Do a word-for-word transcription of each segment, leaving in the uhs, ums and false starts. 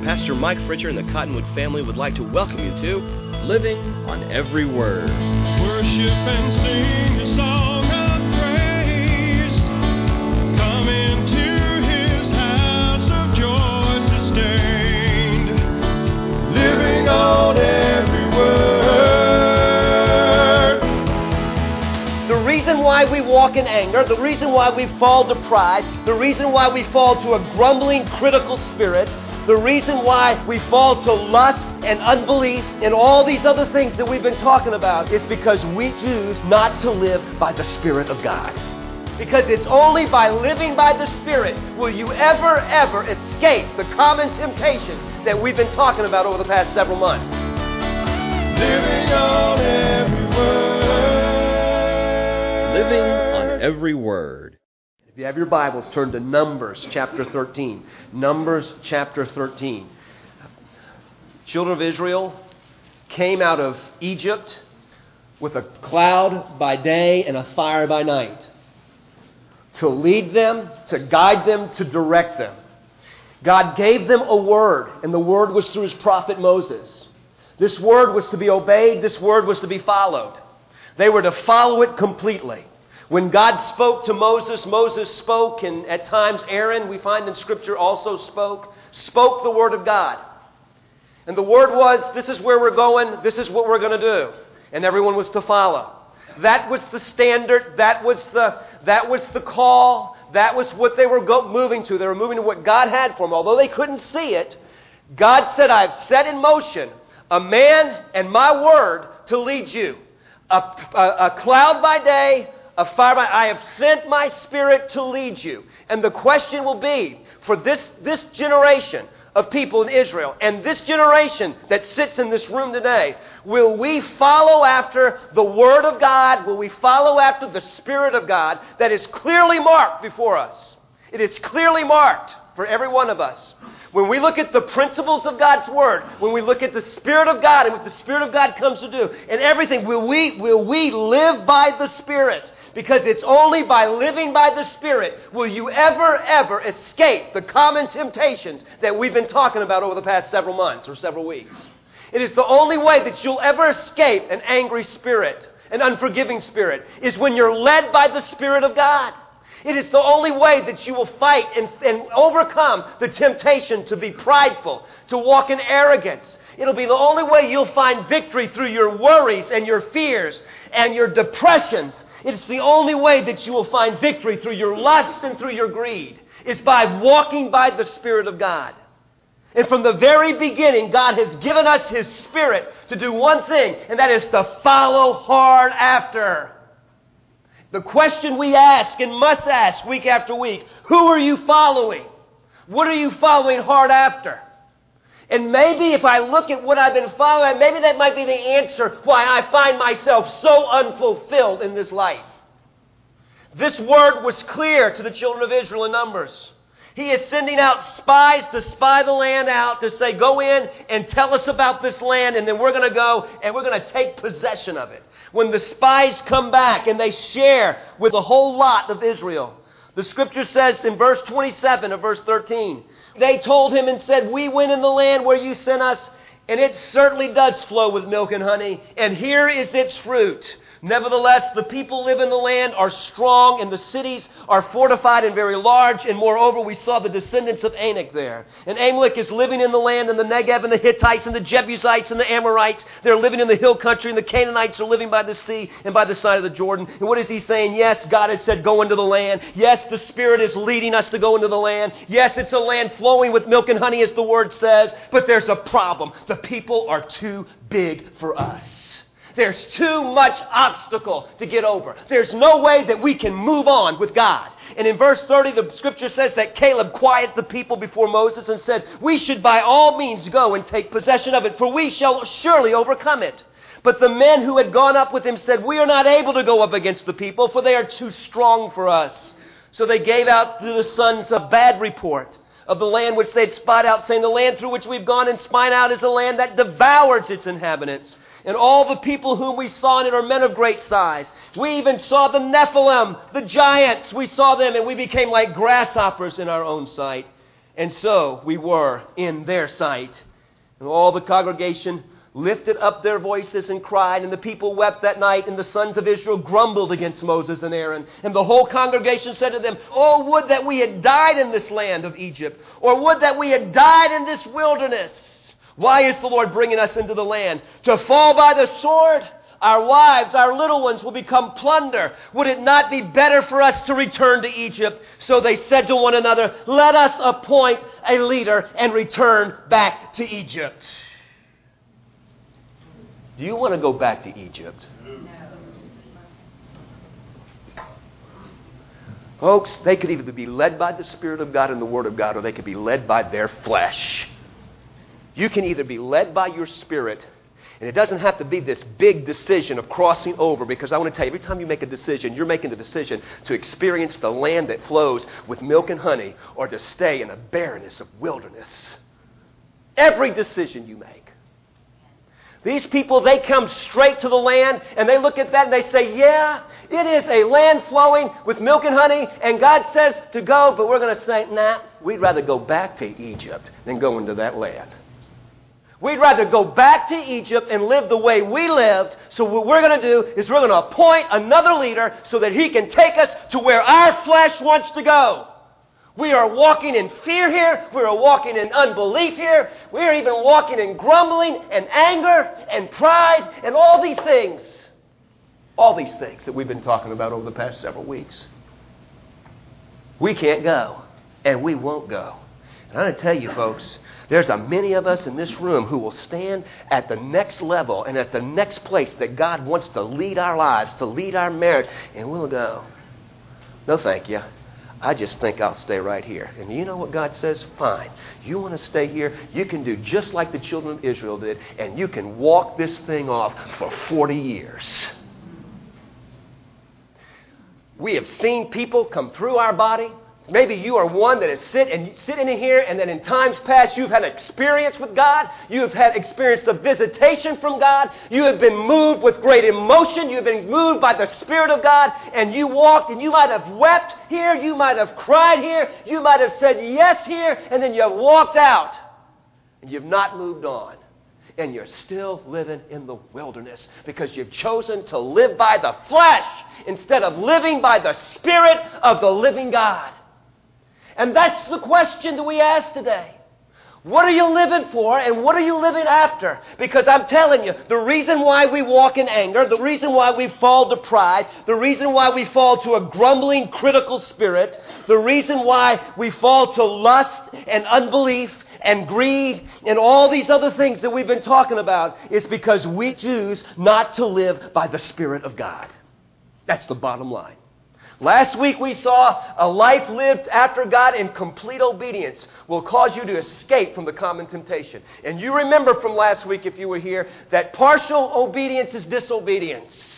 Pastor Mike Fritcher and the Cottonwood family would like to welcome you to Living on Every Word. Worship and sing a song of praise. Come into His house of joy sustained. Living on every word. The reason why we walk in anger, the reason why we fall to pride, the reason why we fall to a grumbling, critical spirit, the reason why we fall to lust and unbelief and all these other things that we've been talking about is because we choose not to live by the Spirit of God. Because it's only by living by the Spirit will you ever, ever escape the common temptations that we've been talking about over the past several months. Living on every word. Living on Every Word. If you have your Bibles, turn to Numbers chapter thirteen. Numbers chapter thirteen. Children of Israel came out of Egypt with a cloud by day and a fire by night to lead them, to guide them, to direct them. God gave them a word, and the word was through His prophet Moses. This word was to be obeyed. This word was to be followed. They were to follow it completely. When God spoke to Moses, Moses spoke, and at times Aaron, we find in Scripture, also spoke, spoke the Word of God. And the Word was, this is where we're going, this is what we're going to do. And everyone was to follow. That was the standard, that was the, that was the call, that was what they were go- moving to. They were moving to what God had for them. Although they couldn't see it, God said, I've set in motion a man and my Word to lead you. A, a, a cloud by day, a fire by, I have sent my Spirit to lead you. And the question will be, for this, this generation of people in Israel, and this generation that sits in this room today, will we follow after the Word of God? Will we follow after the Spirit of God that is clearly marked before us? It is clearly marked for every one of us. When we look at the principles of God's Word, when we look at the Spirit of God and what the Spirit of God comes to do, and everything, will we, will we live by the Spirit? Because it's only by living by the Spirit will you ever, ever escape the common temptations that we've been talking about over the past several months or several weeks. It is the only way that you'll ever escape an angry spirit, an unforgiving spirit, is when you're led by the Spirit of God. It is the only way that you will fight and, and overcome the temptation to be prideful, to walk in arrogance. It'll be the only way you'll find victory through your worries and your fears and your depressions. It's the only way that you will find victory through your lust and through your greed. It's by walking by the Spirit of God. And from the very beginning, God has given us His Spirit to do one thing, and that is to follow hard after. The question we ask and must ask week after week, who are you following? What are you following hard after? And maybe if I look at what I've been following, maybe that might be the answer why I find myself so unfulfilled in this life. This word was clear to the children of Israel in Numbers. He is sending out spies to spy the land out, to say, go in and tell us about this land, and then we're going to go and we're going to take possession of it. When the spies come back and they share with the whole lot of Israel, the Scripture says in verse twenty-seven of verse thirteen, they told him and said, we went in the land where you sent us, and it certainly does flow with milk and honey, and here is its fruit. Nevertheless, the people live in the land are strong, and the cities are fortified and very large. And moreover, we saw the descendants of Anak there. And Amalek is living in the land, and the Negev, and the Hittites, and the Jebusites, and the Amorites. They're living in the hill country, and the Canaanites are living by the sea and by the side of the Jordan. And what is he saying? Yes, God had said, go into the land. Yes, the Spirit is leading us to go into the land. Yes, it's a land flowing with milk and honey, as the Word says. But there's a problem. The people are too big for us. There's too much obstacle to get over. There's no way that we can move on with God. And in verse thirty, the Scripture says that Caleb quieted the people before Moses and said, we should by all means go and take possession of it, for we shall surely overcome it. But the men who had gone up with him said, we are not able to go up against the people, for they are too strong for us. So they gave out to the sons a bad report of the land which they had spied out, saying, the land through which we've gone and spied out is a land that devours its inhabitants. And all the people whom we saw in it are men of great size. We even saw the Nephilim, the giants. We saw them, and we became like grasshoppers in our own sight. And so we were in their sight. And all the congregation lifted up their voices and cried, and the people wept that night, and the sons of Israel grumbled against Moses and Aaron. And the whole congregation said to them, "Oh, would that we had died in this land of Egypt, or would that we had died in this wilderness. Why is the Lord bringing us into the land? To fall by the sword? Our wives, our little ones will become plunder. Would it not be better for us to return to Egypt?" So they said to one another, "Let us appoint a leader and return back to Egypt." Do you want to go back to Egypt? No. Folks, they could either be led by the Spirit of God and the Word of God, or they could be led by their flesh. You can either be led by your spirit, and it doesn't have to be this big decision of crossing over, because I want to tell you, every time you make a decision, you're making the decision to experience the land that flows with milk and honey, or to stay in the barrenness of wilderness. Every decision you make. These people, they come straight to the land, and they look at that and they say, yeah, it is a land flowing with milk and honey, and God says to go, but we're going to say, nah, we'd rather go back to Egypt than go into that land. We'd rather go back to Egypt and live the way we lived, so what we're going to do is we're going to appoint another leader so that he can take us to where our flesh wants to go. We are walking in fear here. We are walking in unbelief here. We are even walking in grumbling and anger and pride and all these things. All these things that we've been talking about over the past several weeks. We can't go, and we won't go. And I'm going to tell you, folks, there's a many of us in this room who will stand at the next level and at the next place that God wants to lead our lives, to lead our marriage, and we'll go, no thank you. I just think I'll stay right here. And you know what God says? Fine. You want to stay here? You can do just like the children of Israel did, and you can walk this thing off for forty years. We have seen people come through our body. Maybe you are one that is sit and sitting in here, and then in times past you've had experience with God. You have had experienced a visitation from God. You have been moved with great emotion. You have been moved by the Spirit of God, and you walked, and you might have wept here. You might have cried here. You might have said yes here, and then you have walked out, and you've not moved on. And you're still living in the wilderness because you've chosen to live by the flesh instead of living by the Spirit of the living God. And that's the question that we ask today. What are you living for, and what are you living after? Because I'm telling you, the reason why we walk in anger, the reason why we fall to pride, the reason why we fall to a grumbling, critical spirit, the reason why we fall to lust and unbelief and greed and all these other things that we've been talking about is because we choose not to live by the Spirit of God. That's the bottom line. Last week we saw a life lived after God in complete obedience will cause you to escape from the common temptation. And you remember from last week, if you were here, that partial obedience is disobedience.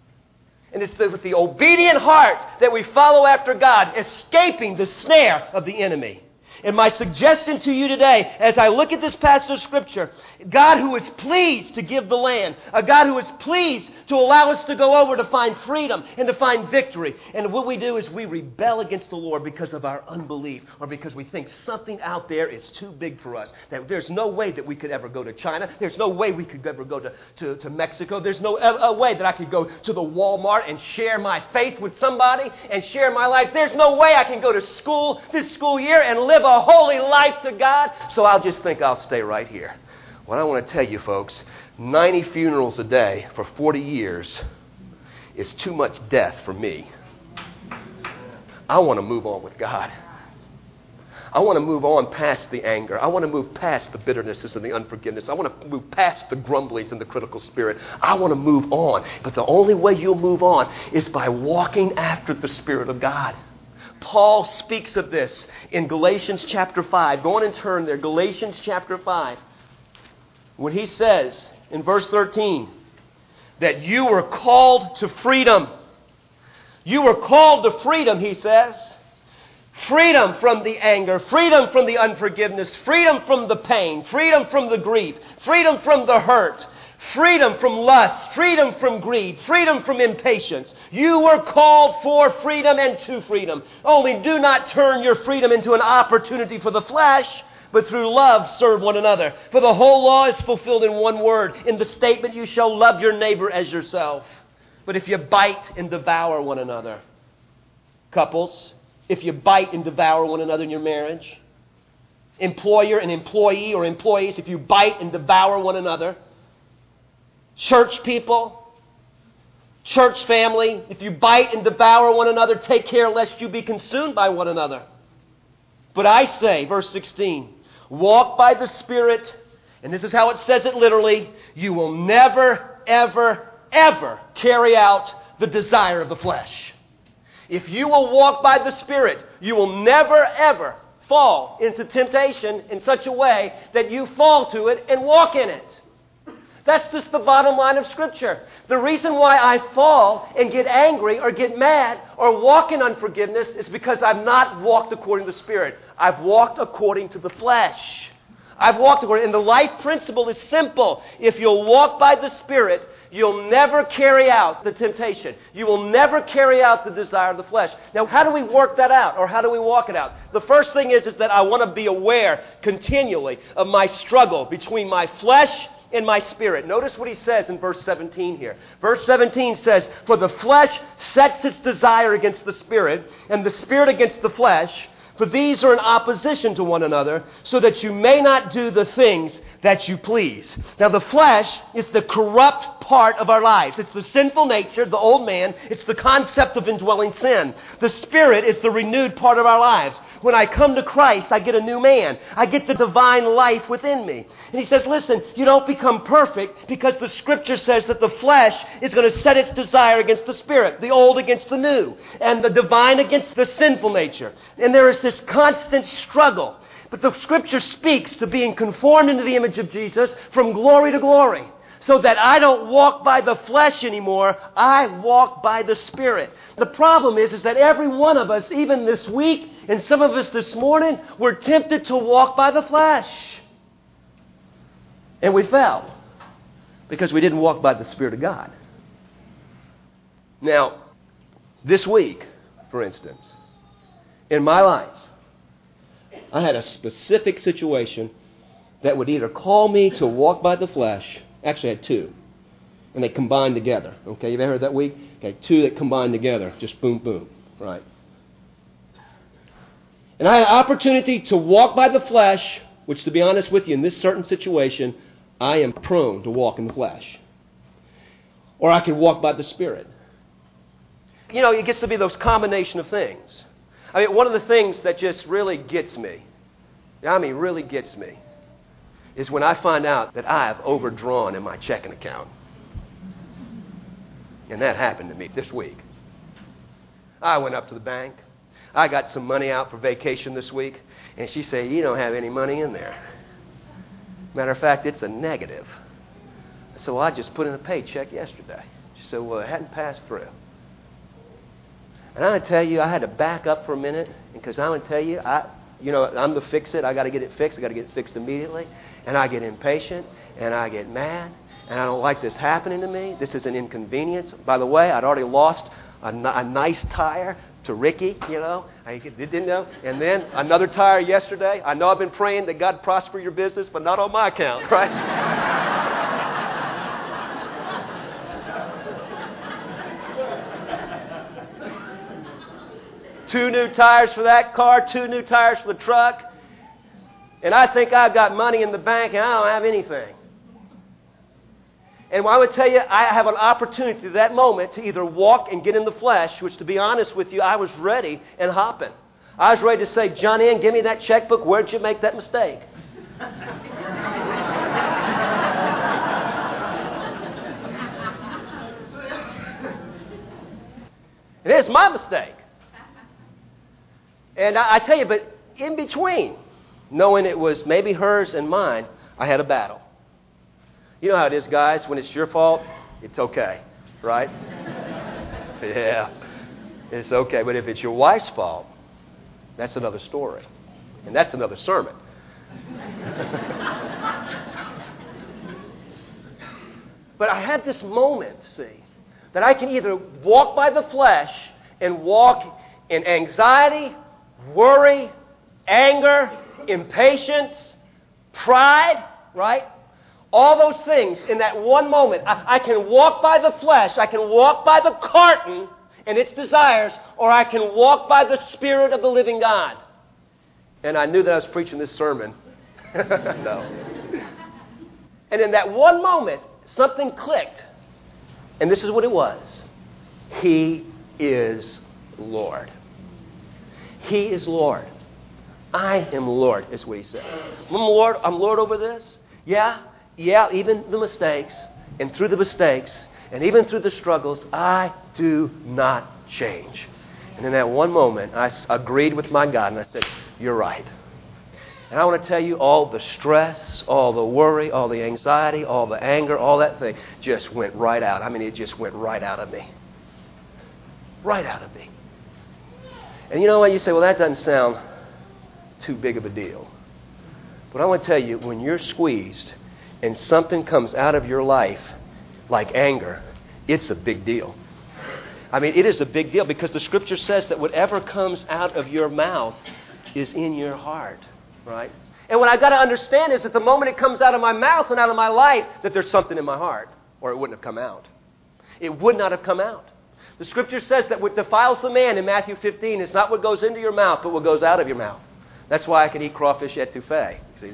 And it's the, with the obedient heart that we follow after God, escaping the snare of the enemy. And my suggestion to you today, as I look at this passage of Scripture, God who is pleased to give the land, a God who is pleased to allow us to go over to find freedom and to find victory. And what we do is we rebel against the Lord because of our unbelief, or because we think something out there is too big for us, that there's no way that we could ever go to China. There's no way we could ever go to, to, to Mexico. There's no uh, way that I could go to the Walmart and share my faith with somebody and share my life. There's no way I can go to school this school year and live a holy life to God, so I'll just think I'll stay right here. Well, I want to tell you, folks, ninety funerals a day for forty years is too much death for me. I want to move on with God. I want to move on past the anger. I want to move past the bitternesses and the unforgiveness. I want to move past the grumblings and the critical spirit. I want to move on. But the only way you'll move on is by walking after the Spirit of God. Paul speaks of this in Galatians chapter five. Go on and turn there. Galatians chapter five. When he says in verse thirteen that you were called to freedom. You were called to freedom, he says. Freedom from the anger, freedom from the unforgiveness, freedom from the pain, freedom from the grief, freedom from the hurt, Freedom from lust, freedom from greed, freedom from impatience. You were called for freedom and to freedom. Only do not turn your freedom into an opportunity for the flesh, but through love serve one another. For the whole law is fulfilled in one word, in the statement, you shall love your neighbor as yourself. But if you bite and devour one another, couples, if you bite and devour one another in your marriage, employer and employee or employees, if you bite and devour one another, church people, church family, if you bite and devour one another, take care lest you be consumed by one another. But I say, verse sixteen, walk by the Spirit, and this is how it says it literally, you will never, ever, ever carry out the desire of the flesh. If you will walk by the Spirit, you will never, ever fall into temptation in such a way that you fall to it and walk in it. That's just the bottom line of Scripture. The reason why I fall and get angry or get mad or walk in unforgiveness is because I've not walked according to the Spirit. I've walked according to the flesh. I've walked according, and the life principle is simple. If you'll walk by the Spirit, you'll never carry out the temptation. You will never carry out the desire of the flesh. Now, how do we work that out, or how do we walk it out? The first thing is, is that I want to be aware continually of my struggle between my flesh in my spirit. Notice what he says in verse seventeen here. Verse seventeen says, for the flesh sets its desire against the spirit, and the spirit against the flesh, for these are in opposition to one another, so that you may not do the things that you please. Now, the flesh is the corrupt part of our lives. It's the sinful nature, the old man. It's the concept of indwelling sin. The Spirit is the renewed part of our lives. When I come to Christ, I get a new man. I get the divine life within me. And he says, listen, you don't become perfect because the Scripture says that the flesh is going to set its desire against the Spirit, the old against the new, and the divine against the sinful nature. And there is this constant struggle. But the Scripture speaks to being conformed into the image of Jesus from glory to glory, so that I don't walk by the flesh anymore, I walk by the Spirit. The problem is, is that every one of us, even this week, and some of us this morning, we're tempted to walk by the flesh. And we fell because we didn't walk by the Spirit of God. Now, this week, for instance, in my life, I had a specific situation that would either call me to walk by the flesh. Actually, I had two. And they combined together. Okay, you ever heard that week? Okay, two that combined together. Just boom, boom. Right. And I had an opportunity to walk by the flesh, which, to be honest with you, in this certain situation, I am prone to walk in the flesh. Or I can walk by the Spirit. You know, it gets to be those combination of things. I mean, one of the things that just really gets me, I mean, really gets me, is when I find out that I have overdrawn in my checking account. And that happened to me this week. I went up to the bank. I got some money out for vacation this week. And she said, you don't have any money in there. Matter of fact, it's a negative. So I just put in a paycheck yesterday. She said, well, it hadn't passed through. And I'm going to tell you, I had to back up for a minute, because I'm going to tell you, I, you know, I'm the fix-it. I got to get it fixed. I got to get it fixed immediately. And I get impatient, and I get mad, and I don't like this happening to me. This is an inconvenience. By the way, I'd already lost a, a nice tire to Ricky, you know. I didn't know. And then another tire yesterday. I know I've been praying that God prosper your business, but not on my account, right? Two new tires for that car, two new tires for the truck. And I think I've got money in the bank and I don't have anything. And I would tell you, I have an opportunity at that moment to either walk and get in the flesh, which, to be honest with you, I was ready and hopping. I was ready to say, John Ann, give me that checkbook. Where'd you make that mistake? It is my mistake. And I, I tell you, but in between, knowing it was maybe hers and mine, I had a battle. You know how it is, guys. When it's your fault, it's okay, right? Yeah, it's okay. But if it's your wife's fault, that's another story. And that's another sermon. But I had this moment, see, that I can either walk by the flesh and walk in anxiety, worry, anger, impatience, pride, right? All those things in that one moment. I, I can walk by the flesh, I can walk by the carton and its desires, or I can walk by the Spirit of the living God. And I knew that I was preaching this sermon. No. And in that one moment, something clicked. And this is what it was. He is Lord. He is Lord. I am Lord, is what he says. I'm Lord, I'm Lord over this. Yeah, yeah, even the mistakes. And through the mistakes, and even through the struggles, I do not change. And in that one moment, I agreed with my God, and I said, you're right. And I want to tell you, all the stress, all the worry, all the anxiety, all the anger, all that thing just went right out. I mean, it just went right out of me. Right out of me. And you know what? You say, well, that doesn't sound too big of a deal. But I want to tell you, when you're squeezed and something comes out of your life like anger, it's a big deal. I mean, it is a big deal because the Scripture says that whatever comes out of your mouth is in your heart, right? And what I've got to understand is that the moment it comes out of my mouth and out of my life, that there's something in my heart, or it wouldn't have come out. It would not have come out. The Scripture says that what defiles the man in Matthew fifteen is not what goes into your mouth, but what goes out of your mouth. That's why I can eat crawfish etouffee. See,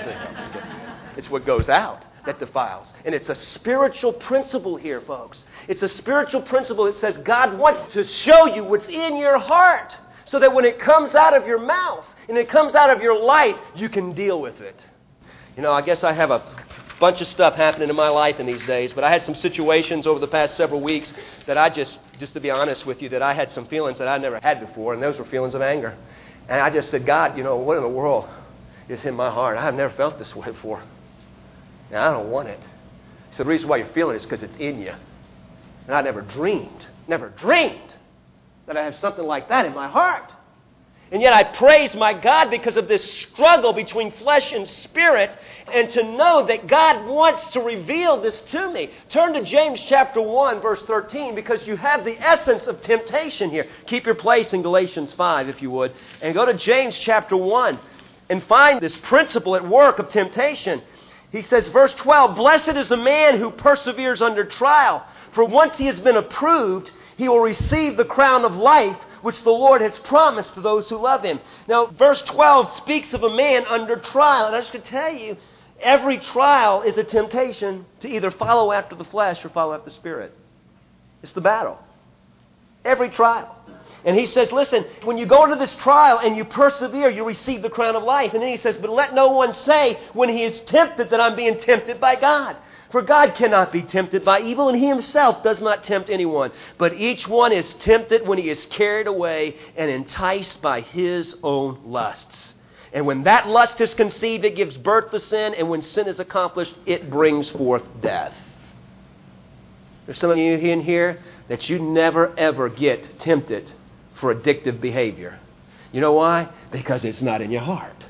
it's what goes out that defiles. And it's a spiritual principle here, folks. It's a spiritual principle that says God wants to show you what's in your heart so that when it comes out of your mouth and it comes out of your life, you can deal with it. You know, I guess I have a bunch of stuff happening in my life in these days, but I had some situations over the past several weeks that I just, just to be honest with you, that I had some feelings that I never had before, and those were feelings of anger. And I just said, God, you know, what in the world is in my heart? I have never felt this way before. And I don't want it. So the reason why you're feeling it is because it's in you. And I never dreamed, never dreamed that I have something like that in my heart. And yet I praise my God because of this struggle between flesh and spirit, and to know that God wants to reveal this to me. Turn to James chapter one, verse thirteen, because you have the essence of temptation here. Keep your place in Galatians five, if you would, and go to James chapter one and find this principle at work of temptation. He says, verse twelve, blessed is the man who perseveres under trial, for once he has been approved, he will receive the crown of life which the Lord has promised to those who love him. Now, verse twelve speaks of a man under trial. And I just can tell you, every trial is a temptation to either follow after the flesh or follow after the Spirit. It's the battle. Every trial. And he says, listen, when you go into this trial and you persevere, you receive the crown of life. And then he says, but let no one say when he is tempted that I'm being tempted by God. For God cannot be tempted by evil, and he himself does not tempt anyone. But each one is tempted when he is carried away and enticed by his own lusts. And when that lust is conceived, it gives birth to sin. And when sin is accomplished, it brings forth death. There's some of you in here that you never, ever get tempted for addictive behavior. You know why? Because it's not in your heart.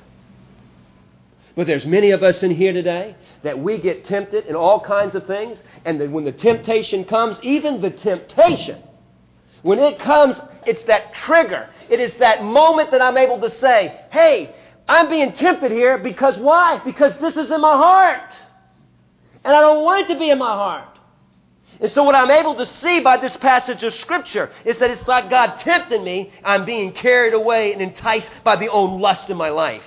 But there's many of us in here today that we get tempted in all kinds of things, and that when the temptation comes, even the temptation, when it comes, it's that trigger. It is that moment that I'm able to say, hey, I'm being tempted here because why? Because this is in my heart. And I don't want it to be in my heart. And so what I'm able to see by this passage of Scripture is that it's not God tempting me. I'm being carried away and enticed by the own lust in my life.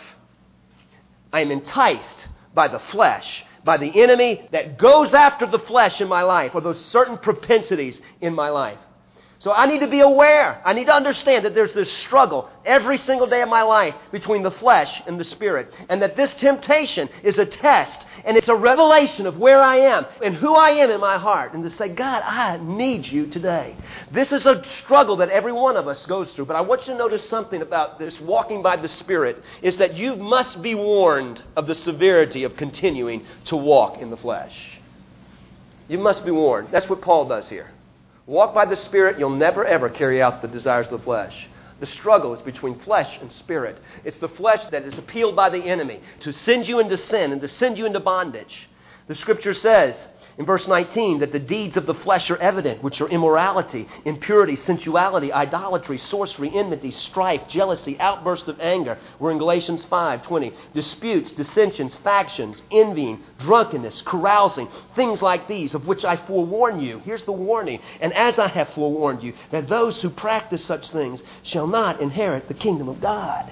I am enticed by the flesh, by the enemy that goes after the flesh in my life, or those certain propensities in my life. So I need to be aware. I need to understand that there's this struggle every single day of my life between the flesh and the spirit. And that this temptation is a test, and it's a revelation of where I am and who I am in my heart. And to say, God, I need you today. This is a struggle that every one of us goes through. But I want you to notice something about this walking by the Spirit, is that you must be warned of the severity of continuing to walk in the flesh. You must be warned. That's what Paul does here. Walk by the Spirit, you'll never ever carry out the desires of the flesh. The struggle is between flesh and spirit. It's the flesh that is appealed by the enemy to send you into sin and to send you into bondage. The Scripture says In verse nineteen, that the deeds of the flesh are evident, which are immorality, impurity, sensuality, idolatry, sorcery, enmity, strife, jealousy, outburst of anger. We're in Galatians five twenty. Disputes, dissensions, factions, envying, drunkenness, carousing, things like these, of which I forewarn you. Here's the warning. And as I have forewarned you, that those who practice such things shall not inherit the kingdom of God.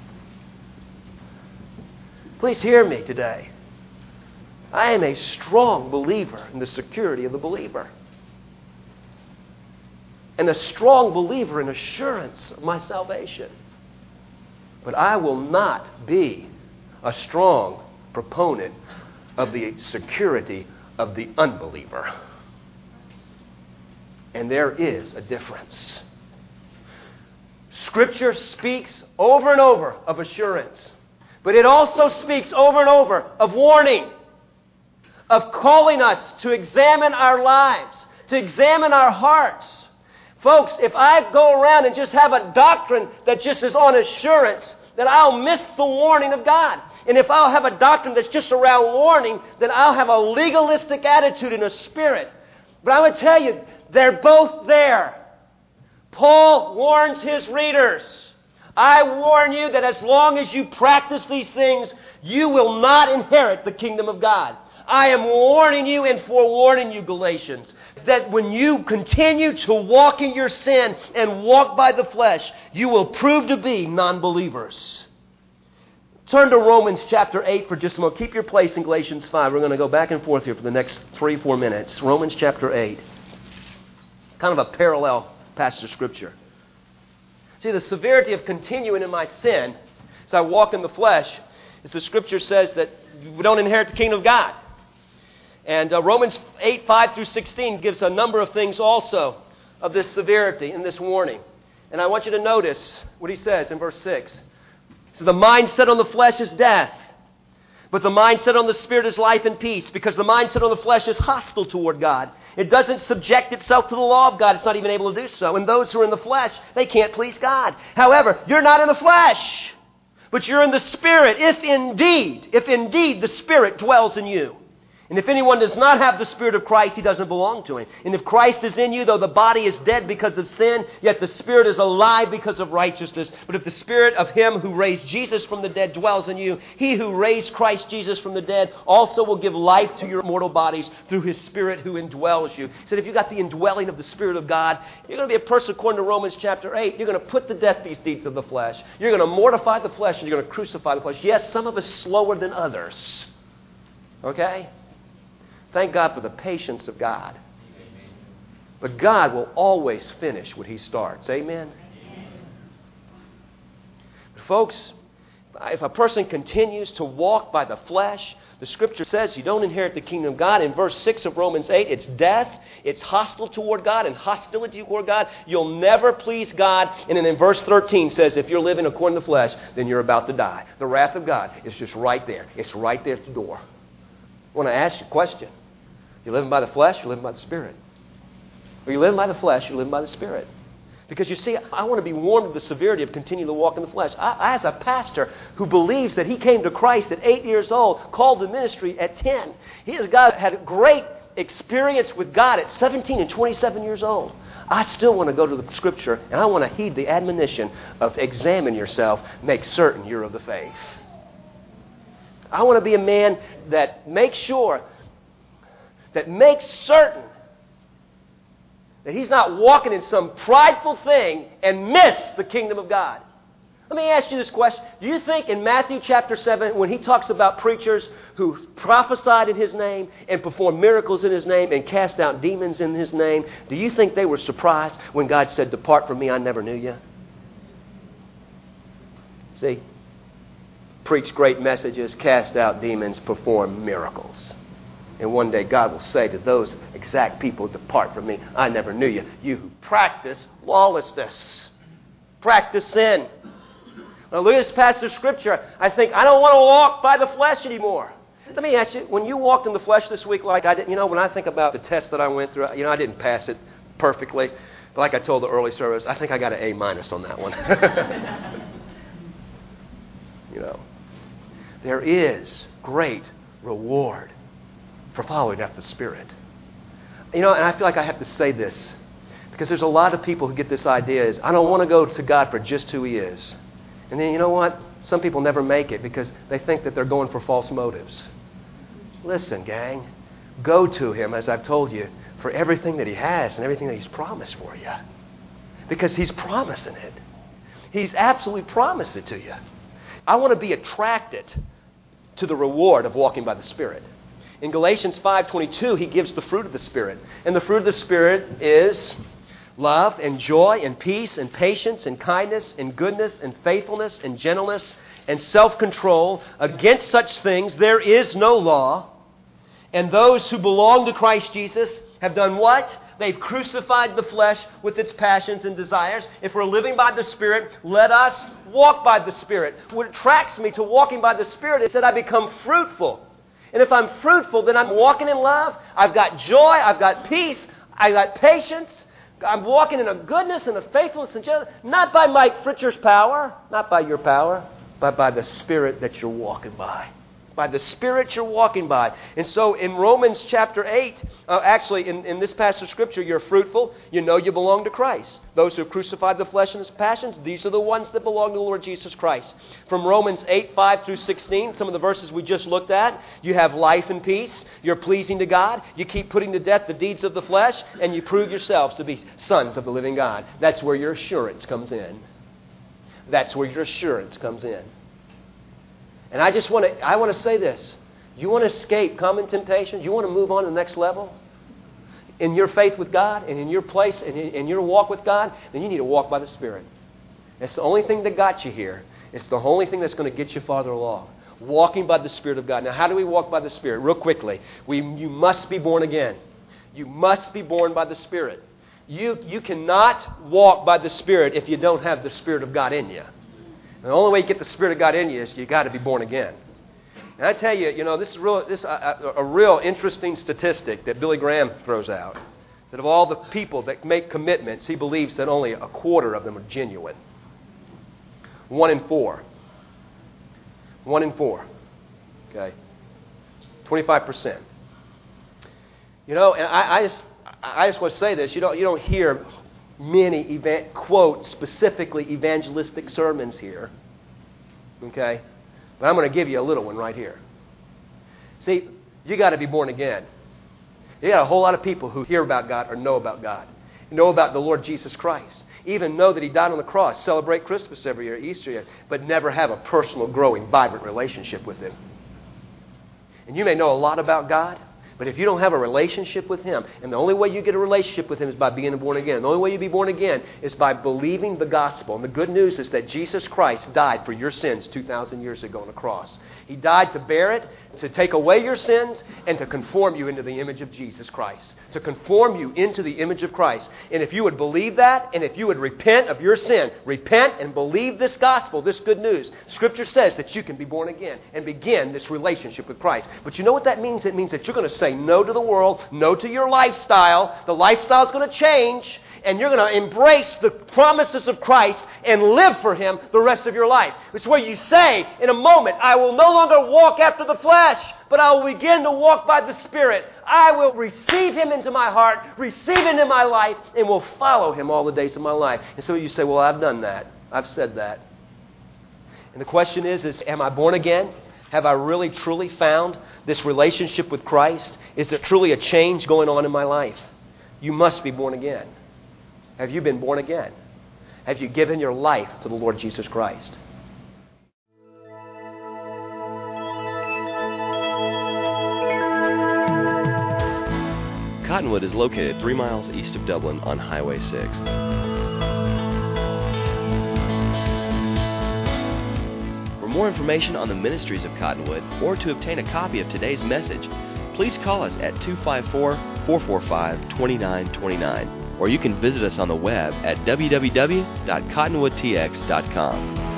Please hear me today. I am a strong believer in the security of the believer. And a strong believer in assurance of my salvation. But I will not be a strong proponent of the security of the unbeliever. And there is a difference. Scripture speaks over and over of assurance. But it also speaks over and over of warning. Of calling us to examine our lives, to examine our hearts. Folks, if I go around and just have a doctrine that just is on assurance, then I'll miss the warning of God. And if I'll have a doctrine that's just around warning, then I'll have a legalistic attitude and a spirit. But I would tell you, they're both there. Paul warns his readers. I warn you that as long as you practice these things, you will not inherit the kingdom of God. I am warning you and forewarning you, Galatians, that when you continue to walk in your sin and walk by the flesh, you will prove to be non-believers. Turn to Romans chapter eight for just a moment. Keep your place in Galatians five. We're going to go back and forth here for the next three, four minutes. Romans chapter eight. Kind of a parallel passage of Scripture. See, the severity of continuing in my sin as I walk in the flesh is the Scripture says that we don't inherit the kingdom of God. And uh, Romans eight, five through sixteen gives a number of things also of this severity and this warning. And I want you to notice what he says in verse six. So the mindset on the flesh is death, but the mindset on the Spirit is life and peace, because the mindset on the flesh is hostile toward God. It doesn't subject itself to the law of God. It's not even able to do so. And those who are in the flesh, they can't please God. However, you're not in the flesh, but you're in the Spirit, if indeed, if indeed the Spirit dwells in you. And if anyone does not have the Spirit of Christ, he doesn't belong to him. And if Christ is in you, though the body is dead because of sin, yet the Spirit is alive because of righteousness. But if the Spirit of him who raised Jesus from the dead dwells in you, he who raised Christ Jesus from the dead also will give life to your mortal bodies through his Spirit who indwells you. He said, if you've got the indwelling of the Spirit of God, you're going to be a person, according to Romans chapter eight, you're going to put to death these deeds of the flesh. You're going to mortify the flesh and you're going to crucify the flesh. Yes, some of us slower than others. Okay? Thank God for the patience of God. But God will always finish what he starts. Amen? But folks, if a person continues to walk by the flesh, the Scripture says you don't inherit the kingdom of God. In verse six of Romans eight, it's death, it's hostile toward God, and hostility toward God. You'll never please God. And then in verse thirteen says, if you're living according to the flesh, then you're about to die. The wrath of God is just right there. It's right there at the door. I want to ask you a question. You living by the flesh, you're living by the Spirit. Or you living by the flesh, you're living by the Spirit. Because you see, I want to be warned of the severity of continuing to walk in the flesh. I, I, as a pastor who believes that he came to Christ at eight years old, called to ministry at ten. He is a guy that had a great experience with God at seventeen and twenty-seven years old. I still want to go to the Scripture, and I want to heed the admonition of examine yourself, make certain you're of the faith. I want to be a man that makes sure that makes certain that he's not walking in some prideful thing and miss the kingdom of God. Let me ask you this question. Do you think in Matthew chapter seven, when he talks about preachers who prophesied in his name and performed miracles in his name and cast out demons in his name, do you think they were surprised when God said, depart from me, I never knew you? See? Preach great messages, cast out demons, perform miracles. And one day God will say to those exact people, depart from me, I never knew you. You who practice lawlessness. Practice sin. Now look at this passage of Scripture. I think, I don't want to walk by the flesh anymore. Let me ask you, when you walked in the flesh this week like I did, you know, when I think about the test that I went through, you know, I didn't pass it perfectly. But like I told the early service, I think I got an A minus on that one. You know, there is great reward for following after the Spirit. You know, and I feel like I have to say this because there's a lot of people who get this idea is, I don't want to go to God for just who He is. And then, you know what? Some people never make it because they think that they're going for false motives. Listen, gang, go to Him, as I've told you, for everything that He has and everything that He's promised for you. Because He's promising it. He's absolutely promised it to you. I want to be attracted to the reward of walking by the Spirit. In Galatians five twenty-two, he gives the fruit of the Spirit. And the fruit of the Spirit is love and joy and peace and patience and kindness and goodness and faithfulness and gentleness and self-control. Against such things there is no law. And those who belong to Christ Jesus have done what? They've crucified the flesh with its passions and desires. If we're living by the Spirit, let us walk by the Spirit. What attracts me to walking by the Spirit is that I become fruitful. And if I'm fruitful, then I'm walking in love. I've got joy. I've got peace. I've got patience. I'm walking in a goodness and a faithfulness and gentleness. Not by Mike Fritcher's power, not by your power, but by the Spirit that you're walking by. By the Spirit you're walking by. And so in Romans chapter eight, uh, actually in, in this passage of Scripture, you're fruitful. You know you belong to Christ. Those who have crucified the flesh and its passions, these are the ones that belong to the Lord Jesus Christ. From Romans eight, five through sixteen, some of the verses we just looked at, you have life and peace. You're pleasing to God. You keep putting to death the deeds of the flesh, and you prove yourselves to be sons of the living God. That's where your assurance comes in. That's where your assurance comes in. And I just want to I want to say this. You want to escape common temptations? You want to move on to the next level? In your faith with God and in your place and in, in your walk with God, then you need to walk by the Spirit. It's the only thing that got you here. It's the only thing that's going to get you farther along. Walking by the Spirit of God. Now, how do we walk by the Spirit? Real quickly. We, you must be born again. You must be born by the Spirit. You, you cannot walk by the Spirit if you don't have the Spirit of God in you. And the only way you get the Spirit of God in you is you got to be born again. And I tell you, you know, this is real, this a, a real interesting statistic that Billy Graham throws out. That of all the people that make commitments, he believes that only a quarter of them are genuine. One in four. One in four. Okay. twenty-five percent. You know, and I, I just I just want to say this. You don't you don't hear many, eva- quote, specifically evangelistic sermons here. Okay? But I'm going to give you a little one right here. See, you got to be born again. You got a whole lot of people who hear about God or know about God, know about the Lord Jesus Christ, even know that He died on the cross, celebrate Christmas every year, Easter year, but never have a personal, growing, vibrant relationship with Him. And you may know a lot about God, but if you don't have a relationship with Him, and the only way you get a relationship with Him is by being born again. The only way you be born again is by believing the gospel. And the good news is that Jesus Christ died for your sins two thousand years ago on the cross. He died to bear it, to take away your sins, and to conform you into the image of Jesus Christ. To conform you into the image of Christ. And if you would believe that, and if you would repent of your sin, repent and believe this gospel, this good news, Scripture says that you can be born again and begin this relationship with Christ. But you know what that means? It means that you're going to say no to the world, no to your lifestyle. The lifestyle is going to change, and you're going to embrace the promises of Christ and live for Him the rest of your life. It's where you say, in a moment, I will no longer walk after the flesh, but I will begin to walk by the Spirit. I will receive Him into my heart, receive Him into my life, and will follow Him all the days of my life. And some of you say, well, I've done that. I've said that. And the question is, is am I born again? Have I really, truly found this relationship with Christ? Is there truly a change going on in my life? You must be born again. Have you been born again? Have you given your life to the Lord Jesus Christ? Cottonwood is located three miles east of Dublin on Highway six. For more information on the ministries of Cottonwood or to obtain a copy of today's message, please call us at two five four, four four five, two nine two nine, or you can visit us on the web at w w w dot cottonwood t x dot com.